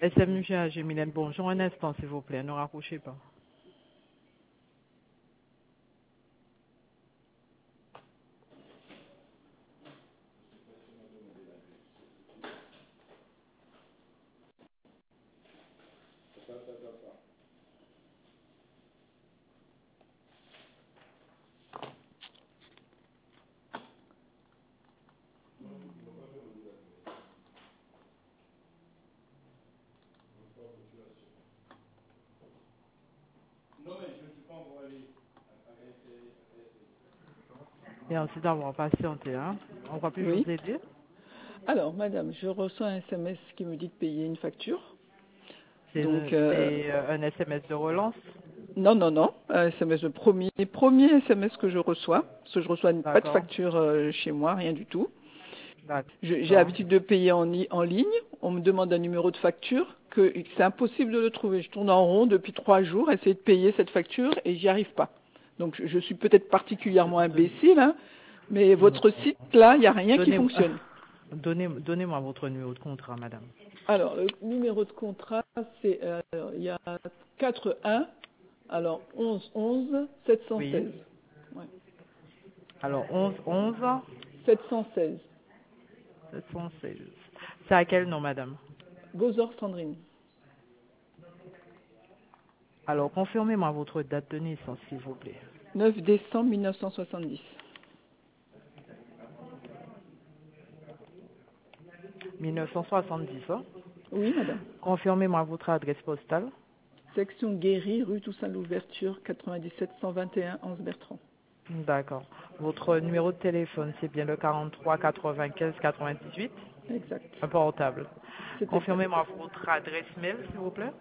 SMGAG, Mylène, bonjour, un instant, s'il vous plaît, ne raccrochez pas. Merci d'avoir patienté. Hein. En quoi puis-je Oui. vous aider? Alors, madame, je reçois un SMS qui me dit de payer une facture. C'est Donc, un SMS de relance? non, un SMS le premier SMS que je reçois, parce que je reçois pas de D'accord. facture chez moi, rien du tout. J'ai D'accord. l'habitude de payer en ligne. On me demande un numéro de facture, que c'est impossible de le trouver. Je tourne en rond depuis 3 jours, essayer de payer cette facture et j'y arrive pas. Donc, je suis peut-être particulièrement imbécile, hein, mais votre site là, il n'y a rien qui fonctionne. Donnez-moi votre numéro de contrat, madame. Alors, le numéro de contrat, c'est il y a 4-1, alors 11-11 716. Oui. Ouais. Alors, 11 716. 716. C'est à quel nom, madame? Gozor Sandrine. Alors, confirmez-moi votre date de naissance, s'il vous plaît. 9 décembre 1970. 1970, hein? Oui, madame. Confirmez-moi votre adresse postale. Section Guéry, rue Toussaint Louverture, 97 121 Anse Bertrand. D'accord. Votre numéro de téléphone, c'est bien le 43 95 98? Exact. Un portable. C'est Confirmez-moi votre adresse mail, s'il vous plaît.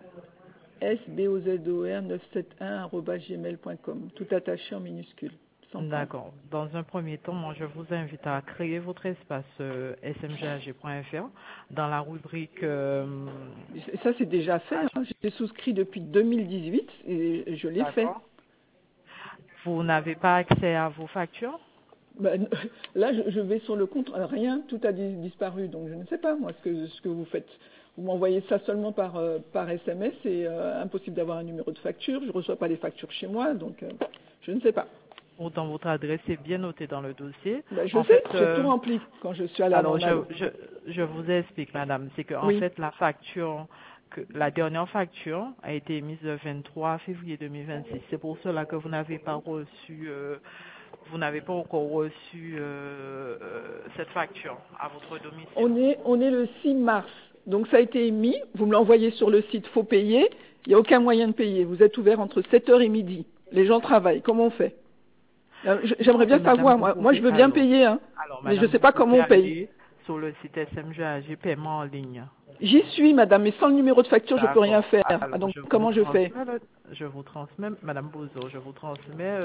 sbozor971@gmail.com. Tout attaché en minuscules. D'accord. Dans un premier temps, moi, je vous invite à créer votre espace smgag.fr dans la rubrique... Ça, c'est déjà fait. Hein. J'ai souscrit depuis 2018 et je l'ai fait. Vous n'avez pas accès à vos factures? Ben, là, je vais sur le compte. Rien, tout a disparu. Donc, je ne sais pas, moi, ce que vous faites. Vous m'envoyez ça seulement par SMS. C'est impossible d'avoir un numéro de facture. Je ne reçois pas les factures chez moi. Donc, je ne sais pas. Pourtant, votre adresse est bien notée dans le dossier. Ben, je sais, j'ai tout rempli quand je suis allée à mon Alors, je vous explique, madame. C'est qu'en fait, la facture, la dernière facture a été émise le 23 février 2026. C'est pour cela que vous n'avez pas reçu, vous n'avez pas encore reçu cette facture à votre domicile. On est le 6 mars. Donc, ça a été émis. Vous me l'envoyez sur le site. Faut payer. Il n'y a aucun moyen de payer. Vous êtes ouvert entre 7h et midi. Les gens travaillent. Comment on fait? J'aimerais bien savoir. Moi, je veux bien payer, hein. Mais je ne sais pas comment on paye. Sur le site SMGAG, paiement en ligne. J'y suis, madame, mais sans le numéro de facture, je ne peux rien faire. Alors, donc, comment je fais? Je vous transmets, madame Bozo, je vous transmets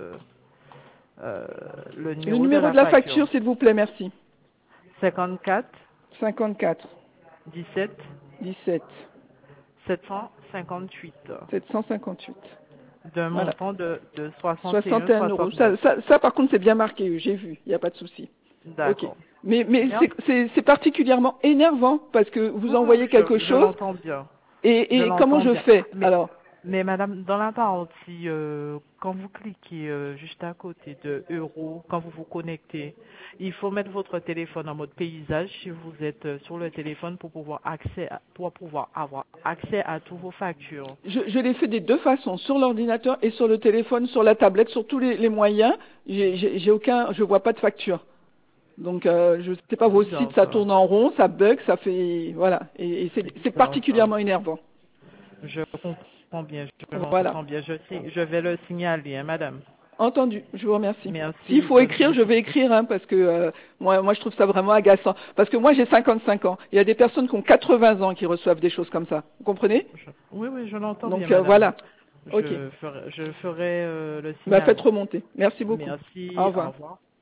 le numéro de la facture, s'il vous plaît, merci. 54 54 17 758. 758. D'un montant de 61 euros. Ça, par contre, c'est bien marqué, j'ai vu, il n'y a pas de souci. D'accord. Okay. Mais c'est particulièrement énervant parce que vous envoyez quelque chose. Je l'entends bien. Et comment je fais alors? Mais madame, dans la partie, quand vous cliquez juste à côté de euros, quand vous vous connectez, il faut mettre votre téléphone en mode paysage si vous êtes sur le téléphone pour pouvoir avoir accès à tous vos factures. Je l'ai fait des deux façons, sur l'ordinateur et sur le téléphone, sur la tablette, sur tous les moyens. Je vois pas de facture. Donc, je ne sais pas, vos sites, ça tourne en rond, ça bug, ça fait, voilà. Et c'est particulièrement énervant. Je comprends bien, je vais le signaler, hein, madame. Entendu, je vous remercie. Merci. S'il faut écrire, je vais écrire, hein, parce que moi, je trouve ça vraiment agaçant. Parce que moi, j'ai 55 ans. Il y a des personnes qui ont 80 ans qui reçoivent des choses comme ça. Vous comprenez? Oui, je l'entends bien, donc, madame. Voilà. Je ferai le signal. Faites remonter. Merci beaucoup. Merci. Au revoir.